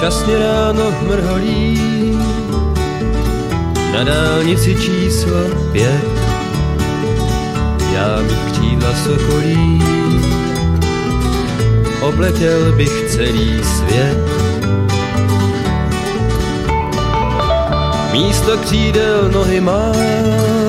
Šťastně ráno mrholí na dálnici číslo 5. Já mít křídla sokolí, obletěl bych celý svět. Místo křídel nohy mám,